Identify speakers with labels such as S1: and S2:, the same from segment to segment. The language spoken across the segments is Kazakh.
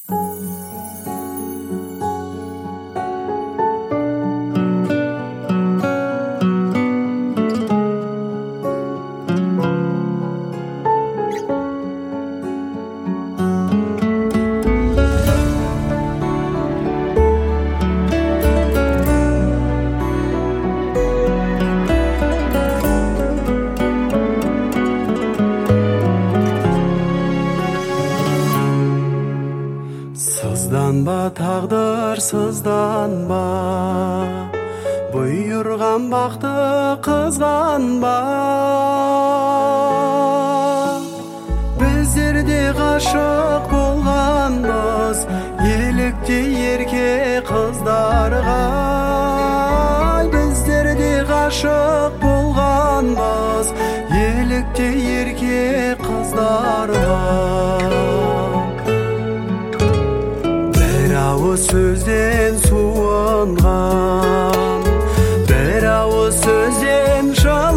S1: Сызданба тағдыр, сызданба, бұйырған бақты қызғанба. Біздер де ғашық болғанбыз, елікте ерке қыздарға. Біздер де ғашық болғанбыз, елікте ерке қыздарға. Ауыз сөзден суынған, бір ауыз сөзден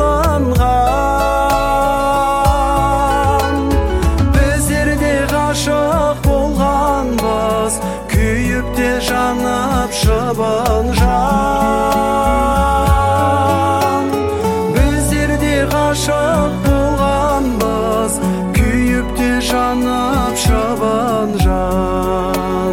S1: жалынған. Біздер де ғашық болғанбыз, күйіп те жанып шыбын жан. Біздер де ғашық болғанбыз, күйіп те жанып шыбын жан.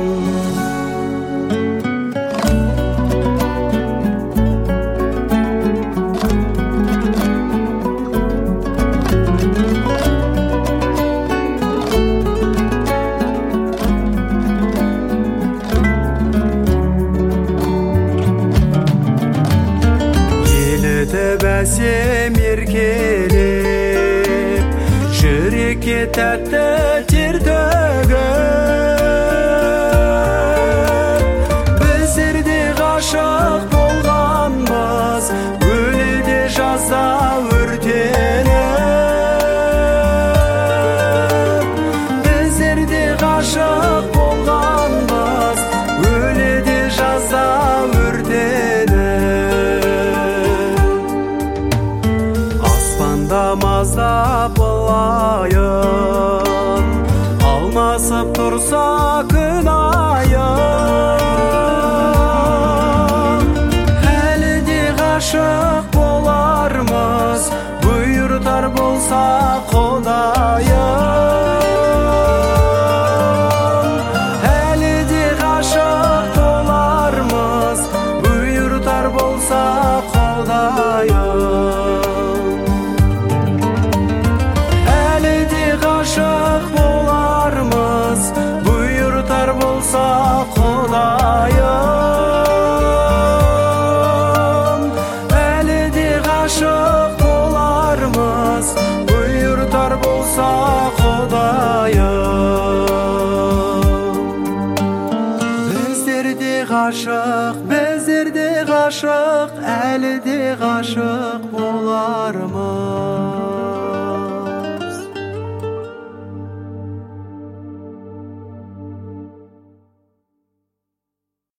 S1: Бәсем еркелеп, жүрекке тәтті тер төгіп. Біздер де ғашық болғанбыз, өледе жазда өртеніп. Біздер де ғашық болғанбыз, өледе жазда өртеніп. Маздап ылайын, алмасып тұрса күн айын. Әлі де ғашық болармыз, бұйыртар болса Құдайым. Әлі де ғашық болармыз, бұйыртар болса Құдайым. Ғашық болармыз, бұйыртар болса Құдайым. Әлі де ғашық болармыз, бұйыртар болса Құдайым. Біздер де ғашық, әлі де ғашық болармыз.